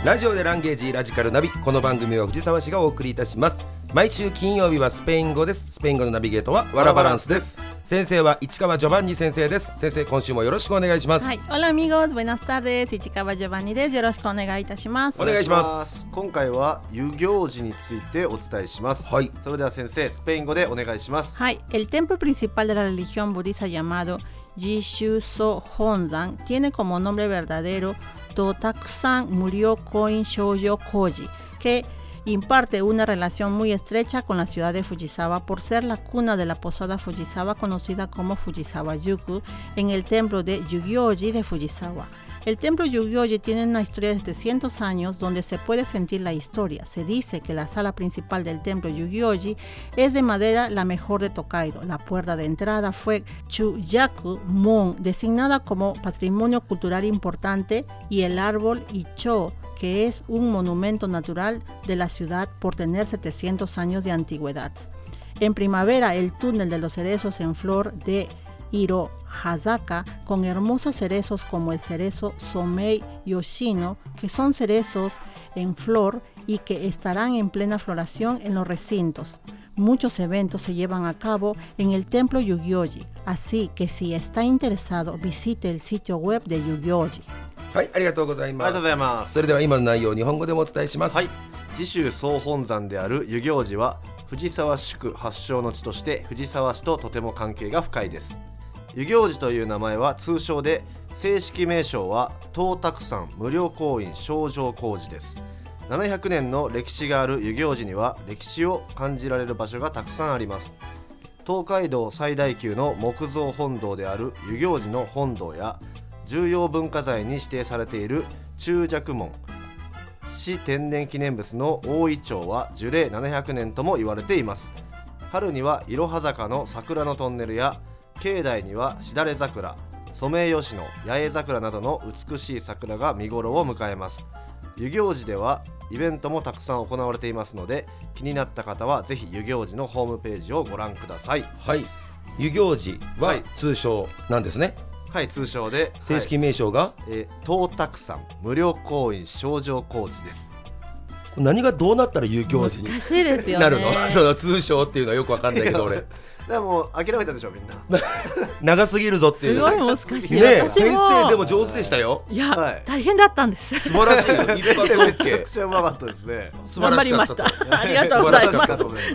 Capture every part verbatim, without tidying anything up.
ラジオでランゲージラジカルナビ。この番組は藤沢市がお送りいたします。毎週金曜日はスペイン語です。スペイン語のナビゲートはワラバランスです。先生は市川ジョバンニ先生です。先生、今週もよろしくお願いします。 はい、Hola amigos, buenas tardes. 市川ジョバンニです。よろしくお願いいたします。 お願いします。 今回は遊行寺についてお伝えします。はい。それでは先生、スペイン語でお願いします。 はい、el templo principal de la religión budista llamado Jishuso Honzan tiene como nombre verdadero Totakusan Muryokoin Shoujo Koji, que imparte una relación muy estrecha con la ciudad de Fujisawa por ser la cuna de la posada Fujisawa conocida como Fujisawa-yuku en el templo de Yugyoji de Fujisawa. El templo Yugyoji tiene una historia de setecientos años donde se puede sentir la historia. Se dice que la sala principal del templo Yugyoji es de madera la mejor de Tokaido. La puerta de entrada fue Chuyaku Mon, designada como patrimonio cultural importante, y el árbol Icho, que es un monumento natural de la ciudad por tener setecientos años de antigüedad. En primavera, el túnel de los cerezos en flor de Hiro Hazaka, con hermosos cerezos como el cerezo Somei Yoshino, que son cerezos en flor y que estarán en plena floración en los recintos. Muchos eventos se llevan a cabo en el templo Yugyoji, así que si está interesado, visite el sitio web de Yugyoji. はい、ありがとうございます。 ありがとうございます。 それでは今の内容を日本語でもお伝えします。 はい。次州総本山である遊行寺は藤沢宿発祥の地として藤沢市ととても関係が深いです。遊行寺という名前は通称で、正式名称は東卓山無料公院正常光寺です。ななひゃくねんの歴史がある遊行寺には歴史を感じられる場所がたくさんあります。東海道最大級の木造本堂である遊行寺の本堂や、重要文化財に指定されている中尺門、市天然記念物の大イチョウは樹齢ななひゃくねんとも言われています。春にはいろは坂の桜のトンネルや、境内にはしだれ桜、ソメイヨシノ、八重桜などの美しい桜が見頃を迎えます。遊行寺ではイベントもたくさん行われていますので、気になった方はぜひ遊行寺のホームページをご覧ください。 はい、遊行寺は通称なんですね。 はい、通称で正式名称が、はい、 えー、東卓山無料公院正常光寺です。 何がどうなったら遊行寺に難しいですよね。 なるのその通称っていうのはよくわかんないけど俺でも諦めたでしょみんな長すぎるぞっていう。 すごい難しいね。先生でも上手でしたよ。 いや、 はい、 大変だったんです。 素晴らしいよ。 一発 OK めちゃくちゃうまかったですね。 頑張りました。ありがとうございます。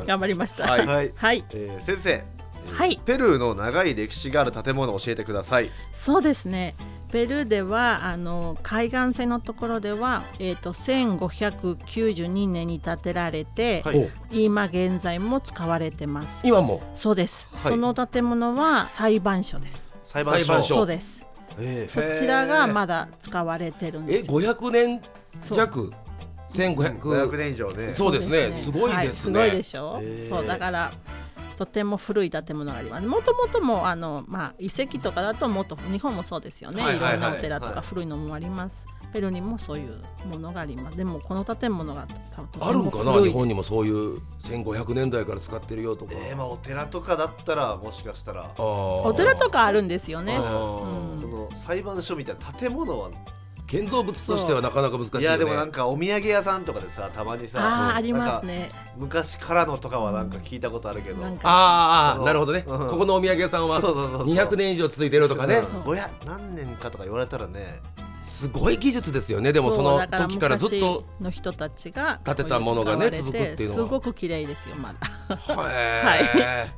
頑張りました。 はい、はいはい、 えー、先生、 はい、 ペルーの長い歴史がある建物を教えてください。 そうですね、ペルーではあの海岸線のところでは、えー、とせんごひゃくきゅうじゅうにねんに建てられて、はい、今現在も使われてます。 今も？ そうです、 はい、 その建物は裁判所です。 裁判所。 そうです、えー、そちらがまだ使われてるんです。 え、ごひゃくねん弱、せんごひゃく、 ごひゃくねん以上ね。 そうですね、すごいですね、はい、 すごいでしょ、えー、そうだからとても古い建物があります。もともともあの、まあ、遺跡とかだともっと日本もそうですよね、はいはいはい、いろんなお寺とか古いのもあります、はい、ペルーにもそういうものがあります。でもこの建物がとても古い。 あるんかな、日本にもそういうせんごひゃくねんだいから使ってるよとか。 えーまあ、お寺とかだったらもしかしたらお寺とかあるんですよね、うん、 その裁判所みたいな建物は建造物としてはなかなか難しいよね。 いやでもなんかお土産屋さんとかでさ、たまにさ、 あ, ありますね。 昔からのとかはなんか聞いたことあるけど、うん、 ああなるほどね、うん、ここのお土産屋さんはにひゃくねん以上続いてるとかね。 ぼや何年かとか言われたらね、 すごい技術ですよね。でもその時からずっとの人たちが建てたものがね続くっていうのはすごく綺麗ですよまだはい、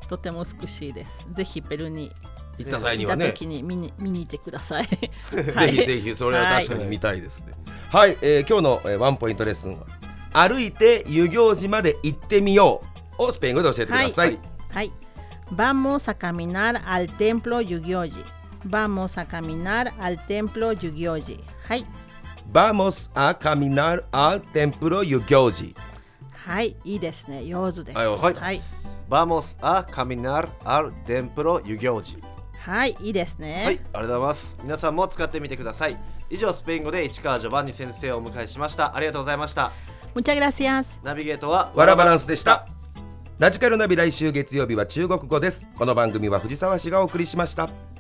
とても美しいです。ぜひペルーに行った際にはね、 行った時に見に見に行ってくださいぜひぜひそれは確かに見たいですね。はい、はい、えー、今日の、えー、ワンポイントレッスンは歩いて遊行寺まで行ってみようをスペイン語で教えてください。はい、 はい、Vamos a caminar al templo Yugyoji. Vamos a caminar al templo Yugyoji. はい、 Vamos a caminar al templo Yugyoji. はい、いいですね、上手です。 はい、はい、 はい、 Vamos a caminar al templo Yugyoji。 はい、いいですね。 はい、ありがとうございます。皆さんも使ってみてください。以上、スペイン語で市川ジョバンニ先生をお迎えしました。ありがとうございました。 Muchas gracias。 ナビゲートはワラバランスでした。ラジカルナビ、来週月曜日は中国語です。この番組は藤沢市がお送りしました。